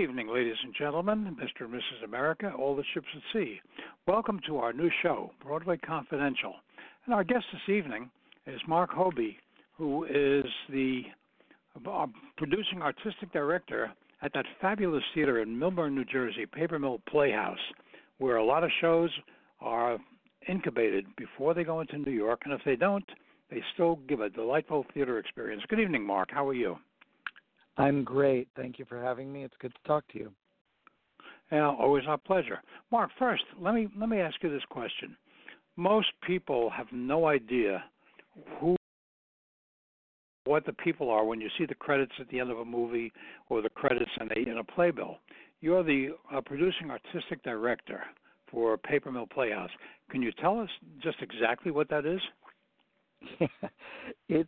evening, ladies and gentlemen, Mr. and Mrs. America, all the ships at sea. Welcome to our new show, Broadway Confidential. And our guest this evening is Mark Hobie, who is the producing artistic director at that fabulous theater in Millburn, New Jersey, Paper Mill Playhouse, where a lot of shows are incubated before they go into New York, and if they don't, they still give a delightful theater experience. Good evening, Mark. How are you? I'm great. Thank you for having me. It's good to talk to you. Yeah, always our pleasure. Mark, first, let me ask you this question. Most people have no idea what the people are when you see the credits at the end of a movie or the credits in a playbill. You're the producing artistic director for Paper Mill Playhouse. Can you tell us just exactly what that is? It's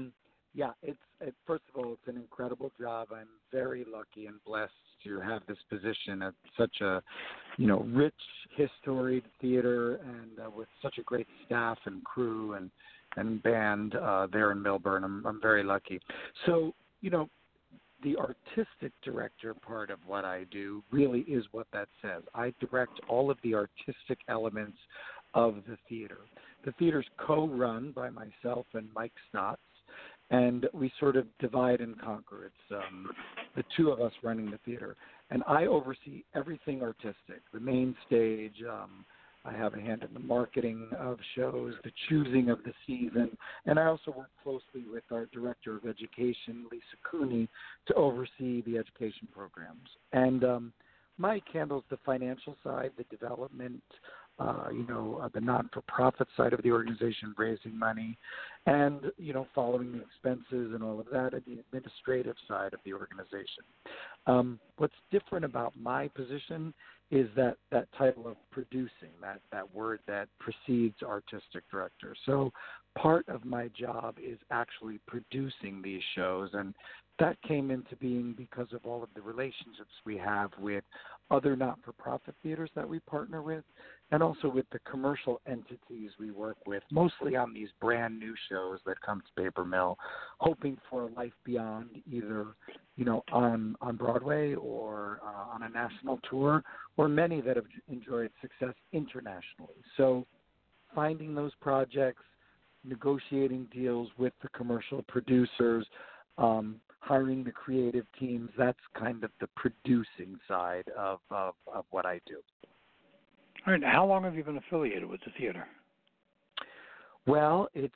first of all, it's an incredible job. I'm very lucky and blessed to have this position at such a, rich, historied theater and with such a great staff and crew and band there in Millburn. I'm very lucky. So, the artistic director part of what I do really is what that says. I direct all of the artistic elements of the theater. The theater's co-run by myself and Mike Stotts, and we sort of divide and conquer. It's the two of us running the theater. And I oversee everything artistic, the main stage. I have a hand in the marketing of shows, the choosing of the season, and I also work closely with our director of education, Lisa Cooney, to oversee the education programs. And Mike handles the financial side, the development, the not-for-profit side of the organization, raising money, and, following the expenses and all of that, and the administrative side of the organization. What's different about my position is that title of producing, that word that precedes artistic director. So part of my job is actually producing these shows, and that came into being because of all of the relationships we have with other not-for-profit theaters that we partner with, and also with the commercial entities we work with, mostly on these brand new shows that come to Paper Mill, hoping for a life beyond either, on Broadway or on a national tour, or many that have enjoyed success internationally. So finding those projects, negotiating deals with the commercial producers, hiring the creative teams, that's kind of the producing side of what I do. All right. How long have you been affiliated with the theater? Well, it's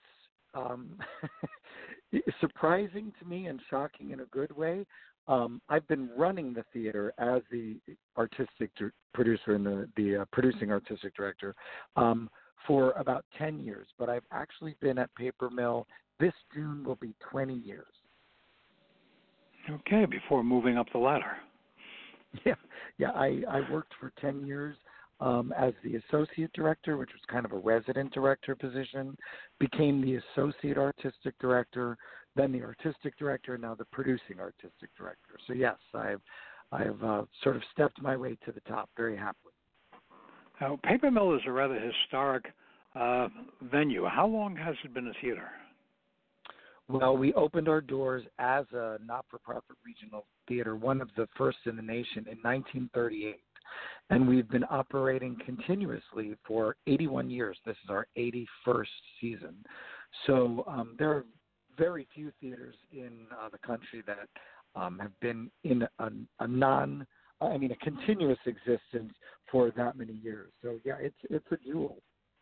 surprising to me and shocking in a good way. I've been running the theater as the artistic producer and the producing artistic director for about 10 years, but I've actually been at Paper Mill. This June will be 20 years. Okay, before moving up the ladder. Yeah. I worked for 10 years as the associate director, which was kind of a resident director position, became the associate artistic director, then the artistic director, and now the producing artistic director. So yes, I've sort of stepped my way to the top very happily. Now, Paper Mill is a rather historic venue. How long has it been a theater? Well, we opened our doors as a not-for-profit regional theater, one of the first in the nation, in 1938. And we've been operating continuously for 81 years. This is our 81st season. So there are very few theaters in the country that have been in a continuous existence for that many years. So, yeah, it's a jewel.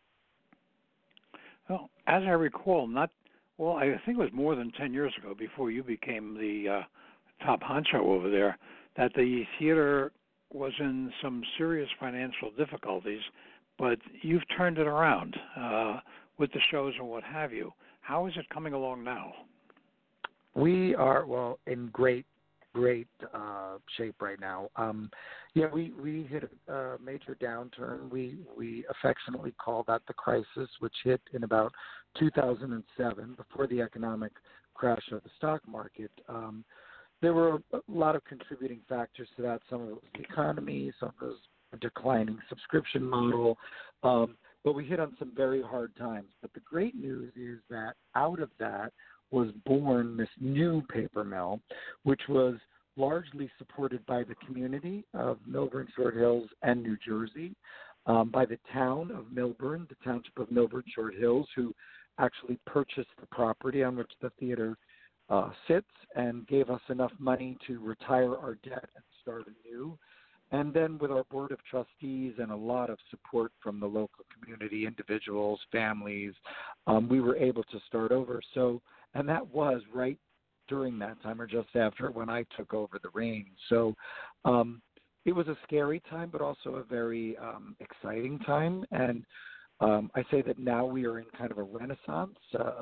Well, as I recall, I think it was more than 10 years ago, before you became the top honcho over there, that the theater was in some serious financial difficulties, but you've turned it around with the shows and what have you. How is it coming along now? We are, in great shape right now. We hit a major downturn. We affectionately call that the crisis, which hit in about 2007, before the economic crash of the stock market. There were a lot of contributing factors to that. Some of it was the economy, some of it was a declining subscription model, but we hit on some very hard times. But the great news is that out of that was born this new Paper Mill, which was largely supported by the community of Millburn, Short Hills, and New Jersey, by the town of Millburn, the township of Millburn, Short Hills, who actually purchased the property on which the theater sits and gave us enough money to retire our debt and start anew. And then with our board of trustees and a lot of support from the local community, individuals, families, we were able to start over. So, and that was right during that time or just after when I took over the reins. So it was a scary time, but also a very exciting time. And I say that now we are in kind of a renaissance,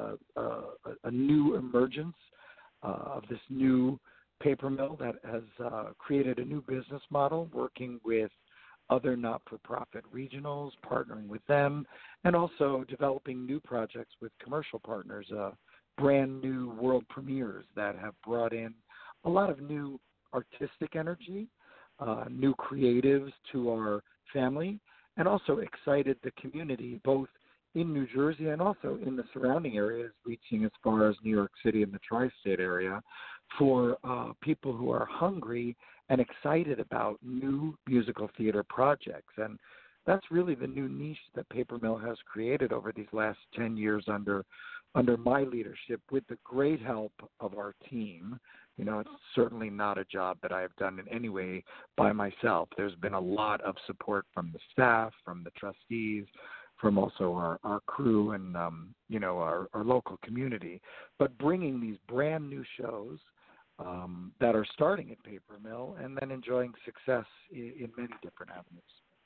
a new emergence of this new paper mill that has created a new business model, working with other not-for-profit regionals, partnering with them, and also developing new projects with commercial partners, brand new world premieres that have brought in a lot of new artistic energy, new creatives to our family, and also excited the community, both in New Jersey and also in the surrounding areas, reaching as far as New York City and the tri-state area, for people who are hungry and excited about new musical theater projects. And that's really the new niche that Paper Mill has created over these last 10 years under my leadership, with the great help of our team. You know, it's certainly not a job that I have done in any way by myself. There's been a lot of support from the staff, from the trustees, from also our crew and, our local community. But bringing these brand new shows that are starting at Paper Mill and then enjoying success in many different avenues.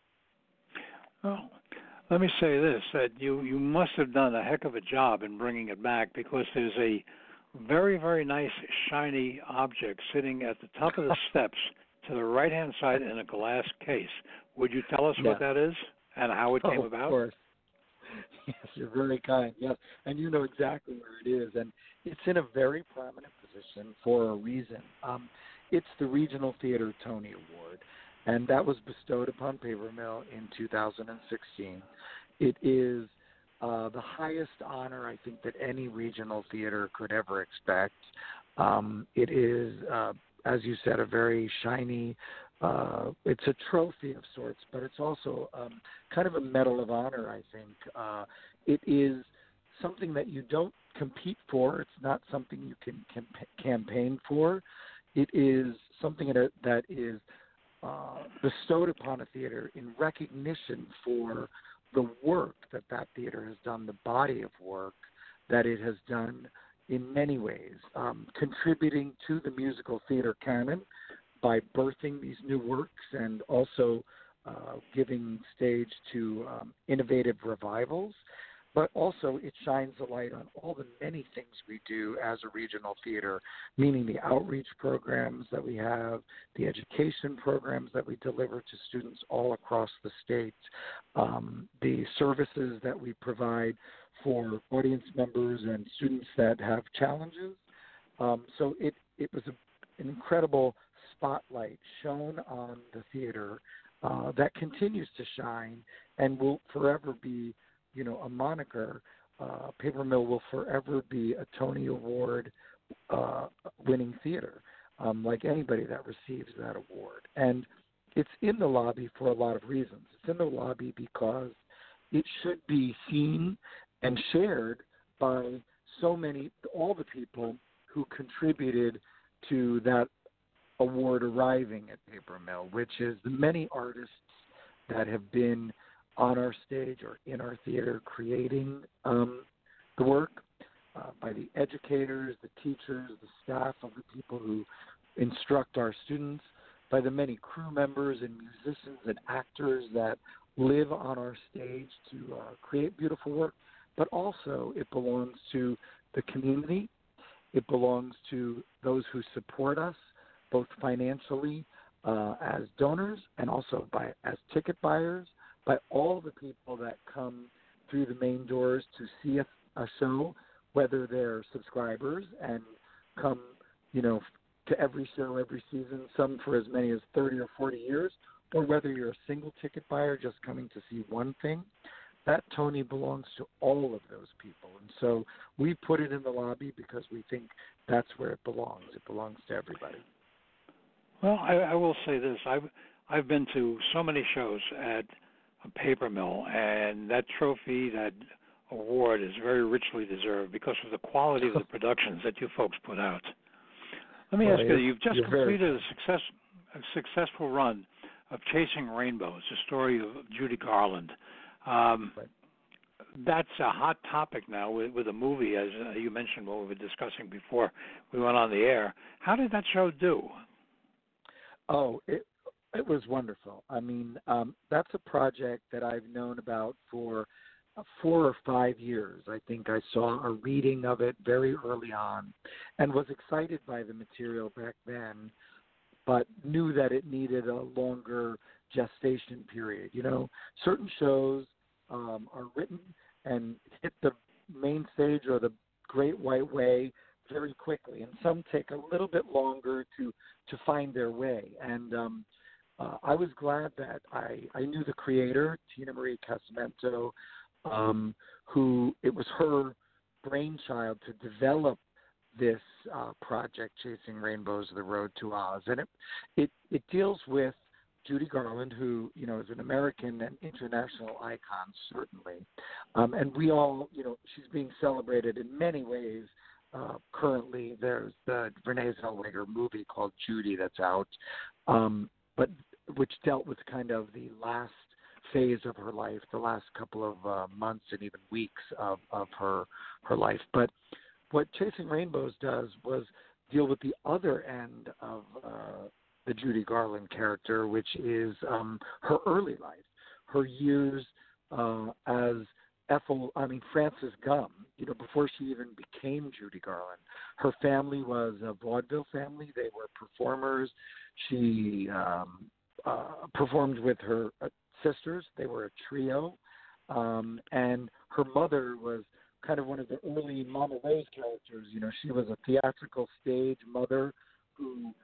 Well, let me say this, that you must have done a heck of a job in bringing it back, because there's a very, very nice shiny object sitting at the top of the steps to the right-hand side in a glass case. Would you tell us what that is and how it came about? Of course. Yes, you're very kind. Yes, and you know exactly where it is, and it's in a very prominent position for a reason. It's the Regional Theater Tony Award, and that was bestowed upon Paper Mill in 2016. It is the highest honor I think that any regional theater could ever expect. It is, as you said, a very shiny. It's a trophy of sorts, but it's also kind of a medal of honor, I think. It is something that you don't compete for. It's not something you can campaign for. It is something that is bestowed upon a theater in recognition for the work that theater has done, the body of work that it has done in many ways, contributing to the musical theater canon by birthing these new works and also giving stage to innovative revivals. But also it shines a light on all the many things we do as a regional theater, meaning the outreach programs that we have, the education programs that we deliver to students all across the state, the services that we provide for audience members and students that have challenges. So it was an incredible spotlight shone on the theater that continues to shine and will forever be, a moniker. Paper Mill will forever be a Tony Award winning theater, like anybody that receives that award. And it's in the lobby for a lot of reasons. It's in the lobby because it should be seen and shared by all the people who contributed to that award arriving at Paper Mill, which is the many artists that have been on our stage or in our theater creating the work, by the educators, the teachers, the staff of the people who instruct our students, by the many crew members and musicians and actors that live on our stage to create beautiful work. But also it belongs to the community. It belongs to those who support us, both financially as donors and also as ticket buyers, by all the people that come through the main doors to see a show, whether they're subscribers and come, to every show every season, some for as many as 30 or 40 years, or whether you're a single ticket buyer just coming to see one thing. That Tony belongs to all of those people. And so we put it in the lobby because we think that's where it belongs. It belongs to everybody. Well, I will say this: I've been to so many shows at a paper mill, and that trophy, that award, is very richly deserved because of the quality of the productions that you folks put out. Let me Well, ask you: you've just you're very completed a successful run of Chasing Rainbows, the story of Judy Garland. right. That's a hot topic now with a movie, as you mentioned when we were discussing before we went on the air. How did that show do? Oh, it was wonderful. I mean, that's a project that I've known about for 4 or 5 years. I think I saw a reading of it very early on, and was excited by the material back then, but knew that it needed a longer gestation period. You know, certain shows are written and hit the main stage or the Great White Way very quickly, and some take a little bit longer to find their way. And I was glad that I knew the creator, Tina Marie Casamento, who it was her brainchild to develop this project, Chasing Rainbows: The Road to Oz, and it deals with Judy Garland, who is an American and international icon, certainly, and we all, she's being celebrated in many ways. Currently, there's the Renee Zellweger movie called Judy that's out, but which dealt with kind of the last phase of her life, the last couple of months and even weeks of her life. But what Chasing Rainbows does was deal with the other end of the Judy Garland character, which is her early life, her years as Frances Gumm. Before she even became Judy Garland, her family was a vaudeville family. They were performers. She performed with her sisters. They were a trio, and her mother was kind of one of the early Mama Rose characters. She was a theatrical stage mother who,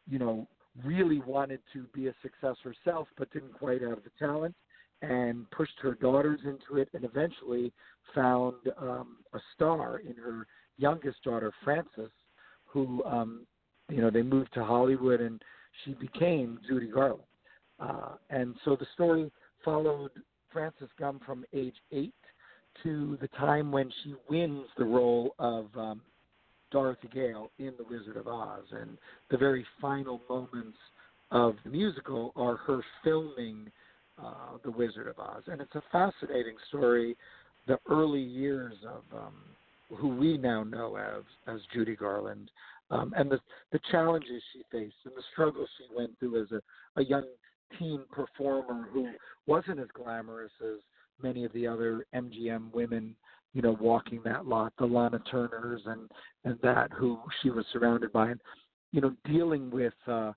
really wanted to be a success herself, but didn't quite have the talent, and pushed her daughters into it, and eventually found a star in her youngest daughter, Frances, who, they moved to Hollywood, and she became Judy Garland. And so the story followed Frances Gumm from age 8 to the time when she wins the role of Dorothy Gale in The Wizard of Oz. And the very final moments of the musical are her filming The Wizard of Oz. And it's a fascinating story, the early years of who we now know as Judy Garland, and the challenges she faced and the struggles she went through as a young teen performer who wasn't as glamorous as many of the other MGM women, walking that lot, the Lana Turners and that who she was surrounded by, and, dealing with,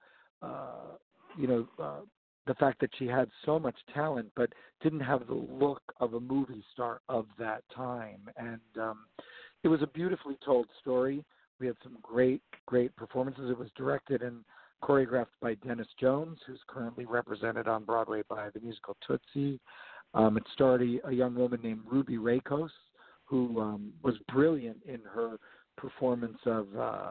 the fact that she had so much talent but didn't have the look of a movie star of that time. And it was a beautifully told story. We had some great, great performances. It was directed and choreographed by Dennis Jones, who's currently represented on Broadway by the musical Tootsie. It starred a young woman named Ruby Rakos, who was brilliant in her performance of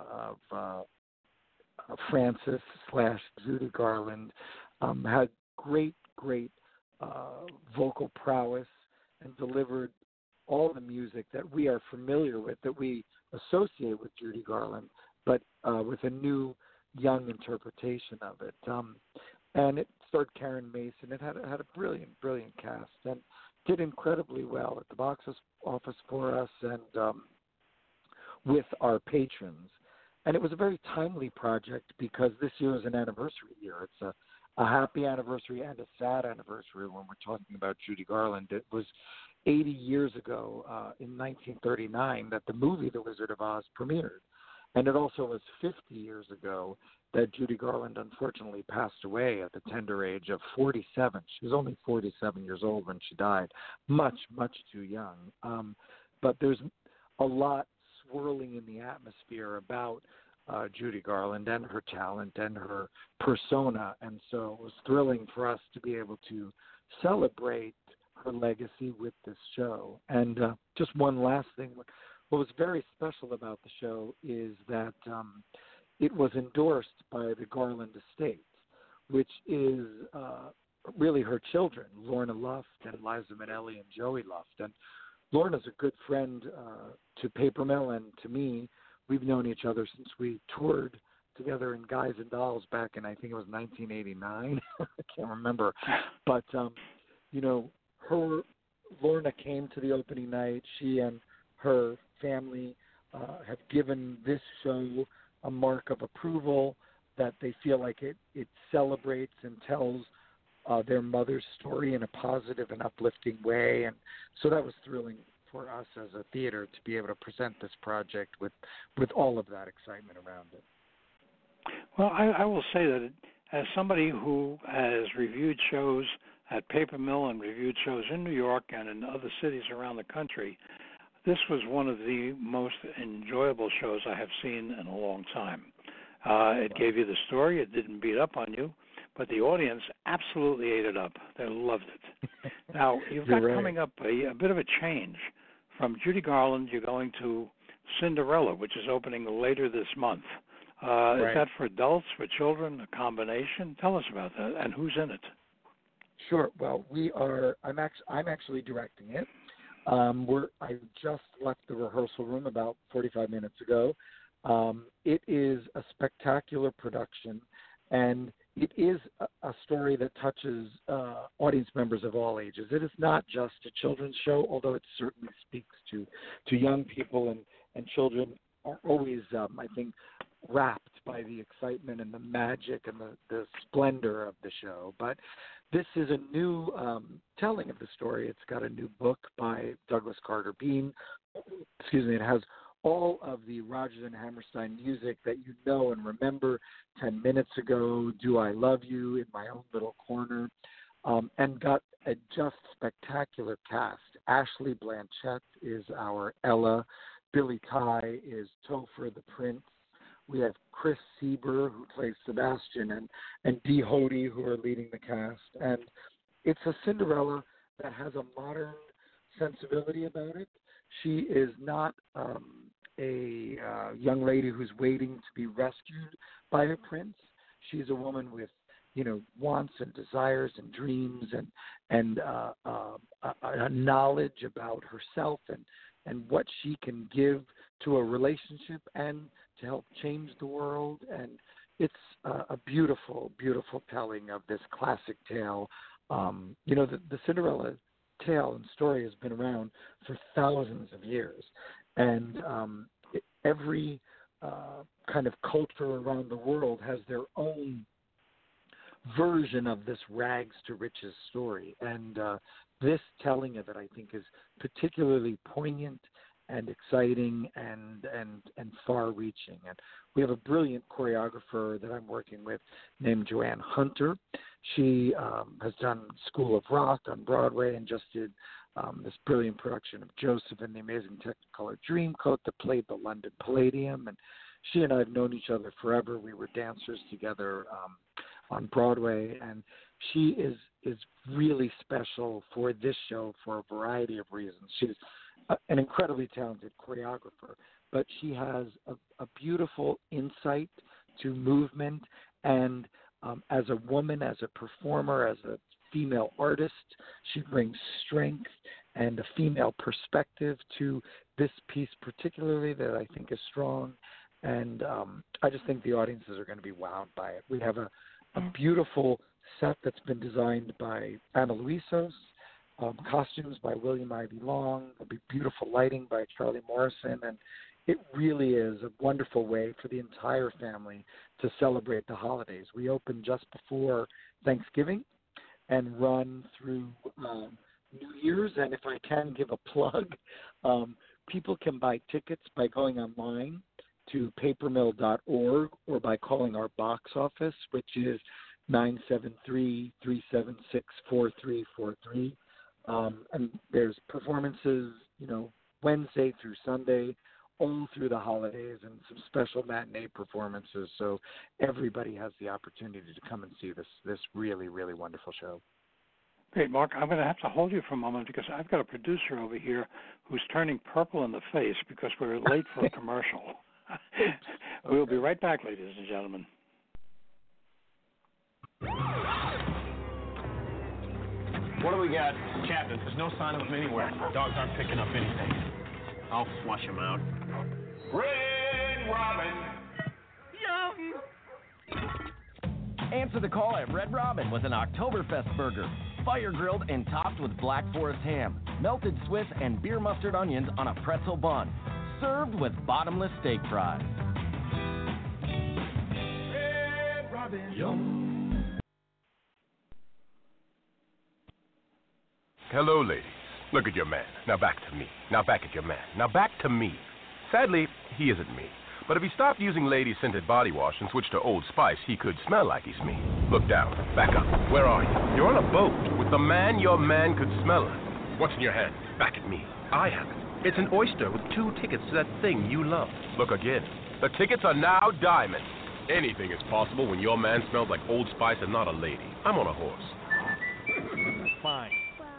Frances / Judy Garland. Had great, great vocal prowess and delivered all the music that we are familiar with, that we associate with Judy Garland, but with a new, young interpretation of it. And it starred Karen Mason. It had a brilliant, brilliant cast and did incredibly well at the box office for us and with our patrons. And it was a very timely project because this year is an anniversary year. It's a happy anniversary and a sad anniversary when we're talking about Judy Garland. It was 80 years ago, in 1939, that the movie The Wizard of Oz premiered. And it also was 50 years ago that Judy Garland unfortunately passed away at the tender age of 47. She was only 47 years old when she died, much, much too young. But there's a lot swirling in the atmosphere about Judy Garland and her talent and her persona. And so it was thrilling for us to be able to celebrate her legacy with this show. And just one last thing. What was very special about the show is that it was endorsed by the Garland Estate, which is really her children, Lorna Luft and Liza Minnelli and Joey Luft. And Lorna's a good friend to Paper Mill and to me. We've known each other since we toured together in Guys and Dolls back in, I think it was 1989. I can't remember. But, Lorna came to the opening night. She and her family have given this show a mark of approval, that they feel like it celebrates and tells their mother's story in a positive and uplifting way. And so that was thrilling for us as a theater to be able to present this project with all of that excitement around it. Well, I will say that as somebody who has reviewed shows at Paper Mill and reviewed shows in New York and in other cities around the country, this was one of the most enjoyable shows I have seen in a long time. It gave you the story. It didn't beat up on you, but the audience absolutely ate it up. They loved it. Now, you've got coming up a bit of a change. From Judy Garland, you're going to Cinderella, which is opening later this month. Is that for adults, for children, a combination? Tell us about that, and who's in it? Sure. Well, I'm actually directing it. I just left the rehearsal room about 45 minutes ago. It is a spectacular production, and it is a story that touches audience members of all ages. It is not just a children's show, although it certainly speaks to young people, and children are always, I think, wrapped by the excitement and the magic and the splendor of the show. But this is a new telling of the story. It's got a new book by Douglas Carter Beane. It has all of the Rodgers and Hammerstein music that you know and remember. 10 Minutes Ago, Do I Love You, In My Own Little Corner, and got a just spectacular cast. Ashley Blanchett is our Ella. Billy Ty is Topher the Prince. We have Chris Sieber, who plays Sebastian, and Dee Hoty, who are leading the cast. And it's a Cinderella that has a modern sensibility about it. She is not a young lady who's waiting to be rescued by a prince. She's a woman with, wants and desires and dreams and a knowledge about herself and what she can give to a relationship and to help change the world. And it's a beautiful, beautiful telling of this classic tale. The Cinderella tale and story has been around for thousands of years. And every kind of culture around the world has their own version of this rags to riches story. And this telling of it, I think, is particularly poignant and exciting and far-reaching. And we have a brilliant choreographer that I'm working with named Joanne Hunter. She has done School of Rock on Broadway and just did this brilliant production of Joseph and the Amazing Technicolor Dreamcoat that played the London Palladium. And she and I have known each other forever. We were dancers together on Broadway, and she is really special for this show for a variety of reasons. She's an incredibly talented choreographer, but she has a beautiful insight to movement, and as a woman, as a performer, as a female artist, she brings strength and a female perspective to this piece particularly that I think is strong, and I just think the audiences are going to be wowed by it. We have a beautiful set that's been designed by Ana Luisos, costumes by William Ivy Long. There'll be beautiful lighting by Charlie Morrison, and it really is a wonderful way for the entire family to celebrate the holidays. We open just before Thanksgiving and run through New Year's, and if I can give a plug, people can buy tickets by going online to papermill.org or by calling our box office, which is 973-376-4343. And there's performances, Wednesday through Sunday, all through the holidays, and some special matinee performances. So everybody has the opportunity to come and see this really, really wonderful show. Great, Mark. I'm going to have to hold you for a moment because I've got a producer over here who's turning purple in the face because we're late for a commercial. We'll be right back, ladies and gentlemen. What do we got? Captain, there's no sign of him anywhere. Dogs aren't picking up anything. I'll flush him out. Red Robin. Yum. Answer the call at Red Robin with an Oktoberfest burger. Fire-grilled and topped with Black Forest ham, melted Swiss and beer mustard onions on a pretzel bun. Served with bottomless steak fries. Red Robin. Yum. Hello, ladies. Look at your man. Now back to me. Now back at your man. Now back to me. Sadly, he isn't me. But if he stopped using lady-scented body wash and switched to Old Spice, he could smell like he's me. Look down. Back up. Where are you? You're on a boat with the man your man could smell like. What's in your hand? Back at me. I have it. It's an oyster with 2 tickets to that thing you love. Look again. The tickets are now diamond. Anything is possible when your man smells like Old Spice and not a lady. I'm on a horse. Fine.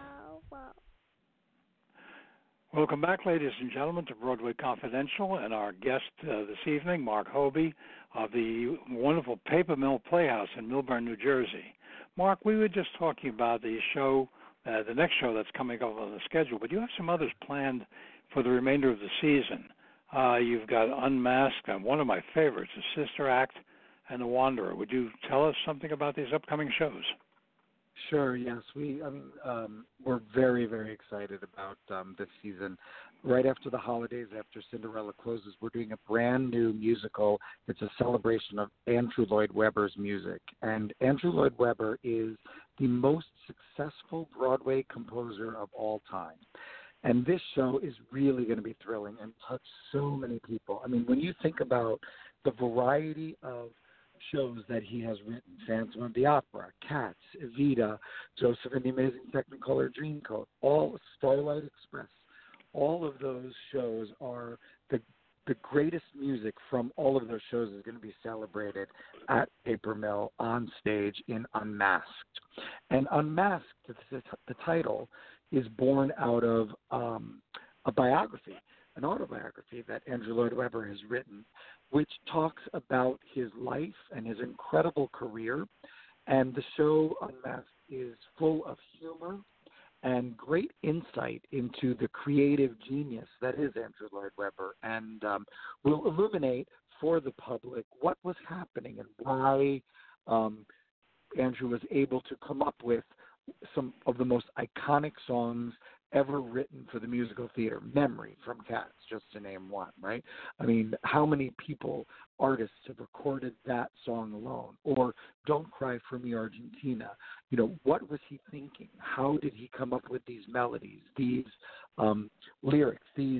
Welcome back, ladies and gentlemen, to Broadway Confidential, and our guest this evening, Mark Hobie of the wonderful Paper Mill Playhouse in Millburn, New Jersey. Mark, we were just talking about the show, the next show that's coming up on the schedule, but you have some others planned for the remainder of the season. You've got Unmasked, and one of my favorites is Sister Act and The Wanderer. Would you tell us something about these upcoming shows? Sure. Yes, we're very, very excited about this season. Right after the holidays, after Cinderella closes, we're doing a brand new musical. It's a celebration of Andrew Lloyd Webber's music, and Andrew Lloyd Webber is the most successful Broadway composer of all time. And this show is really going to be thrilling and touch so many people. I mean, when you think about the variety of shows that he has written, Phantom of the Opera, Cats, Evita, Joseph and the Amazing Technicolor Dreamcoat, all Starlight Express, all of those shows are the greatest music from all of those shows is going to be celebrated at Paper Mill on stage in Unmasked. And Unmasked, the title, is born out of a biography, an autobiography that Andrew Lloyd Webber has written, which talks about his life and his incredible career. And the show Unmasked is full of humor and great insight into the creative genius that is Andrew Lloyd Webber, and will illuminate for the public what was happening and why Andrew was able to come up with some of the most iconic songs ever written for the musical theater. Memory from Cats, just to name one, right? I mean, how many artists have recorded that song alone? Or Don't Cry for Me, Argentina. You know, what was he thinking? How did he come up with these melodies, these lyrics, these,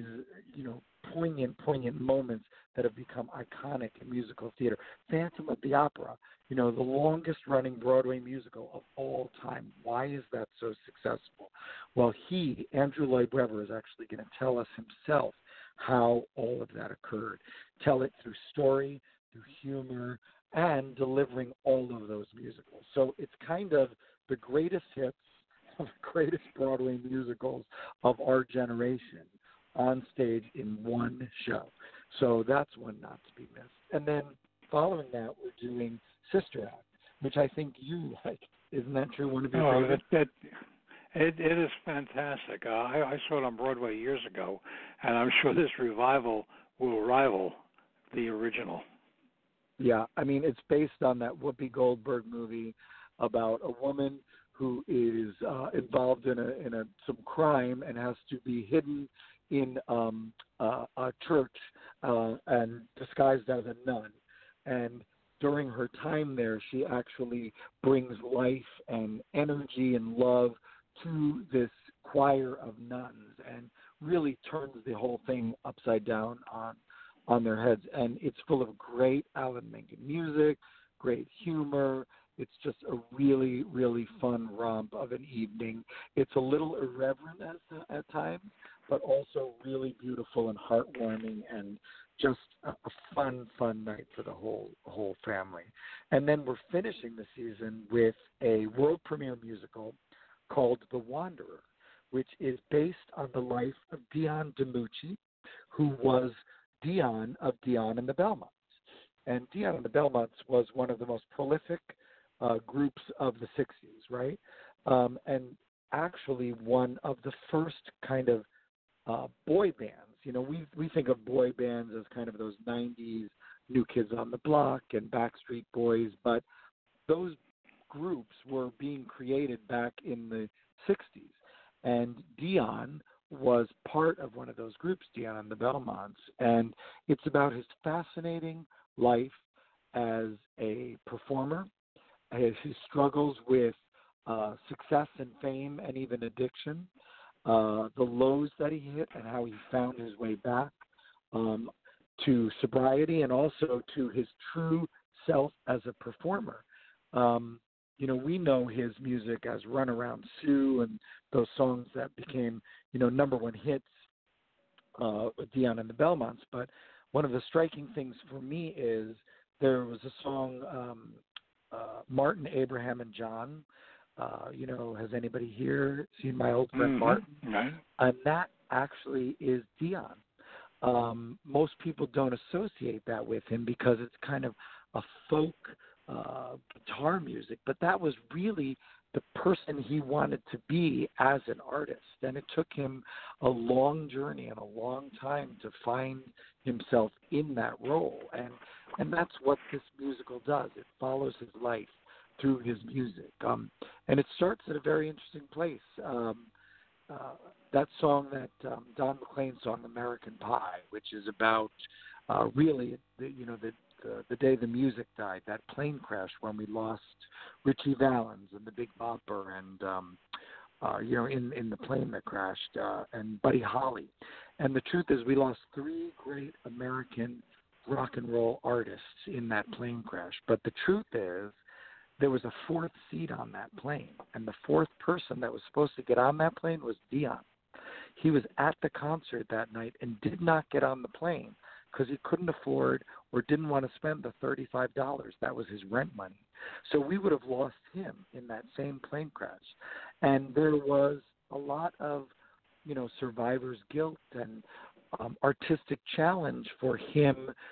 poignant moments that have become iconic in musical theater? Phantom of the Opera, the longest running Broadway musical of all time. Why is that so successful? Well, Andrew Lloyd Webber, is actually going to tell us himself how all of that occurred. Tell it through story, through humor, and delivering all of those musicals. So it's kind of the greatest hits of the greatest Broadway musicals of our generation on stage in one show. So that's one not to be missed. And then following that, we're doing Sister Act, which I think you like. Isn't that true? One of your favorites? It is fantastic. I saw it on Broadway years ago, and I'm sure this revival will rival the original. Yeah, I mean, it's based on that Whoopi Goldberg movie about a woman who is involved in some crime and has to be hidden in a church and disguised as a nun. And during her time there, she actually brings life and energy and love to this choir of nuns and really turns the whole thing upside down on their heads. And it's full of great Alan Menken music, great humor. It's just a really, really fun romp of an evening. It's a little irreverent at times, but also really beautiful and heartwarming, and just a fun night for the whole family. And then we're finishing the season with a world premiere musical called The Wanderer, which is based on the life of Dion DiMucci, who was Dion of Dion and the Belmonts. And Dion and the Belmonts was one of the most prolific groups of the 60s, right? And actually one of the first kind of boy bands. You know, we think of boy bands as kind of those 90s New Kids on the Block and Backstreet Boys, but those groups were being created back in the 60s. And Dion was part of one of those groups, Dion and the Belmonts, and it's about his fascinating life as a performer, his struggles with success and fame and even addiction, the lows that he hit and how he found his way back to sobriety and also to his true self as a performer. You know, we know his music as Run Around Sue and those songs that became, you know, number one hits with Dion and the Belmonts. But one of the striking things for me is there was a song, Martin, Abraham, and John. You know, has anybody here seen my old friend Martin? Right. And that actually is Dion. Most people don't associate that with him because it's kind of a folk guitar music, but that was really the person he wanted to be as an artist. And it took him a long journey and a long time to find himself in that role. And that's what this musical does. It follows his life through his music. And it starts at a very interesting place. That song, that Don McLean song, American Pie, which is about really, the day the music died, that plane crash when we lost Richie Valens and the Big Bopper and, in the plane that crashed, and Buddy Holly. And the truth is we lost three great American rock and roll artists in that plane crash. But the truth is there was a fourth seat on that plane, and the fourth person that was supposed to get on that plane was Dion. He was at the concert that night and did not get on the plane because he couldn't afford or didn't want to spend the $35. That was his rent money. So we would have lost him in that same plane crash. And there was a lot of, survivor's guilt and artistic challenge for him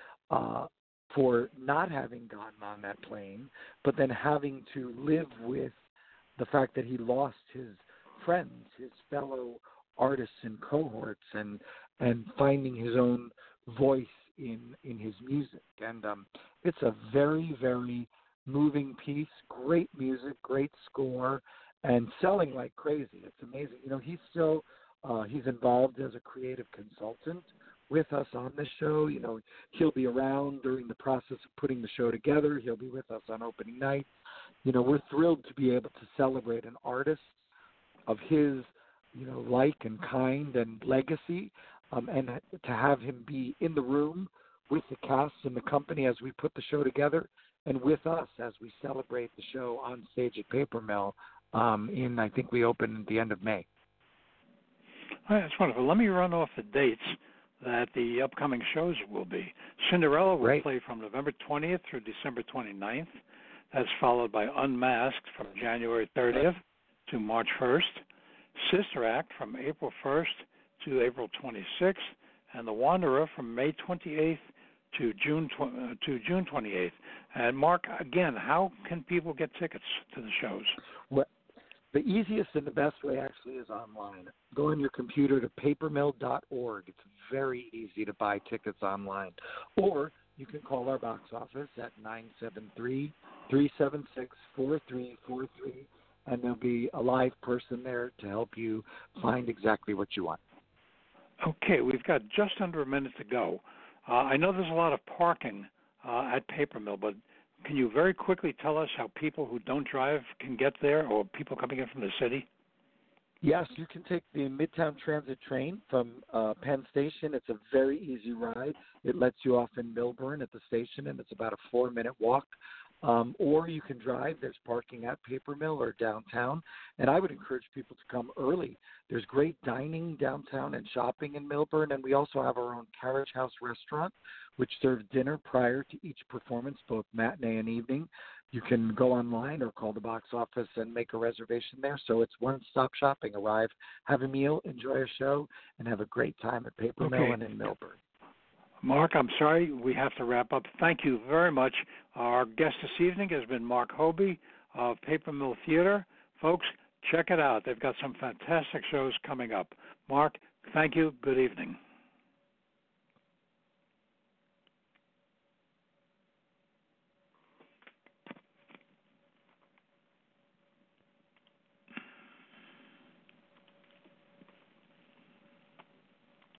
for not having gotten on that plane, but then having to live with the fact that he lost his friends, his fellow artists and cohorts, and finding his own voice in his music. And it's a very, very moving piece, great music, great score, and selling like crazy. It's amazing. He's still he's involved as a creative consultant with us on this show. He'll be around during the process of putting the show together. He'll be with us on opening night. We're thrilled to be able to celebrate an artist of his, like and kind and legacy, and to have him be in the room with the cast and the company as we put the show together, and with us as we celebrate the show on stage at Paper Mill I think we open at the end of May. All right, that's wonderful. Let me run off the dates that the upcoming shows will be. Cinderella will play from November 20th through December 29th. That's followed by Unmasked from January 30th to March 1st. Sister Act from April 1st to April 26th. And The Wanderer from May 28th to June 28th. And Mark, again, how can people get tickets to the shows? Well, the easiest and the best way actually is online. Go on your computer to papermill.org. It's very easy to buy tickets online. Or you can call our box office at 973-376-4343, and there'll be a live person there to help you find exactly what you want. Okay, we've got just under a minute to go. I know there's a lot of parking at Paper Mill, but can you very quickly tell us how people who don't drive can get there, or people coming in from the city? Yes, you can take the Midtown Transit train from Penn Station. It's a very easy ride. It lets you off in Millburn at the station, and it's about a 4-minute walk. Or you can drive. There's parking at Paper Mill or downtown. And I would encourage people to come early. There's great dining downtown and shopping in Millburn. And we also have our own Carriage House restaurant, which serves dinner prior to each performance, both matinee and evening. You can go online or call the box office and make a reservation there. So it's one-stop shopping. Arrive, have a meal, enjoy a show, and have a great time at Paper Mill and in Millburn. Mark, I'm sorry, we have to wrap up. Thank you very much. Our guest this evening has been Mark Hobie of Paper Mill Theater. Folks, check it out. They've got some fantastic shows coming up. Mark, thank you. Good evening.